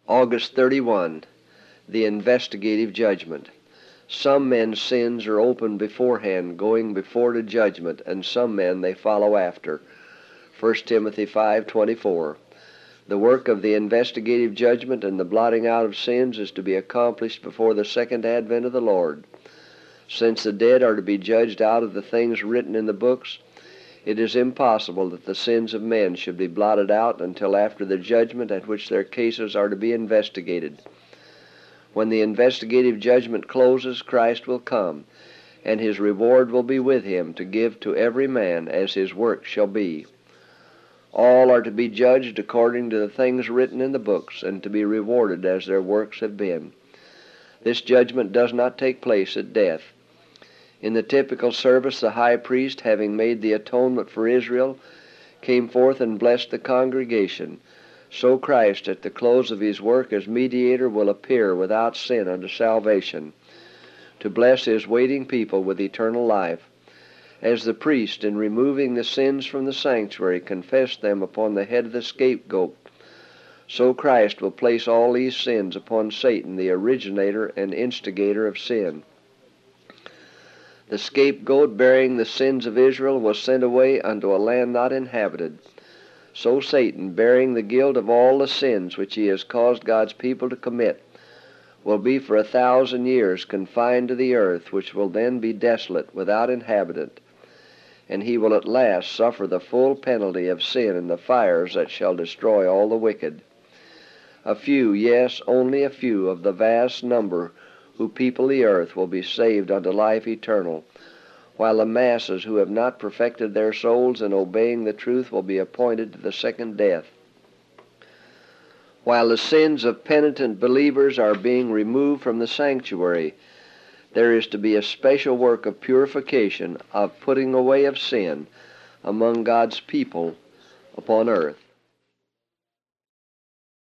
August 31. The investigative judgment. Some men's sins are open beforehand, going before to judgment, and some men they follow after. 1 Timothy 5:24. The work of the investigative judgment and the blotting out of sins is to be accomplished before the second advent of the Lord. Since the dead are to be judged out of the things written in the books, it is impossible that the sins of men should be blotted out until after the judgment at which their cases are to be investigated. When the investigative judgment closes, Christ will come, and his reward will be with him to give to every man as his work shall be. All are to be judged according to the things written in the books, and to be rewarded as their works have been. This judgment does not take place at death. In the typical service, the high priest, having made the atonement for Israel, came forth and blessed the congregation. So Christ, at the close of his work as mediator, will appear without sin unto salvation, to bless his waiting people with eternal life. As the priest, in removing the sins from the sanctuary, confessed them upon the head of the scapegoat, so Christ will place all these sins upon Satan, the originator and instigator of sin. The scapegoat, bearing the sins of Israel, was sent away unto a land not inhabited. So Satan, bearing the guilt of all the sins which he has caused God's people to commit, will be for 1,000 years confined to the earth, which will then be desolate, without inhabitant. And he will at last suffer the full penalty of sin in the fires that shall destroy all the wicked. A few, yes, only a few of the vast number who people the earth will be saved unto life eternal, while the masses who have not perfected their souls in obeying the truth will be appointed to the second death. While the sins of penitent believers are being removed from the sanctuary, there is to be a special work of purification, of putting away of sin among God's people upon earth.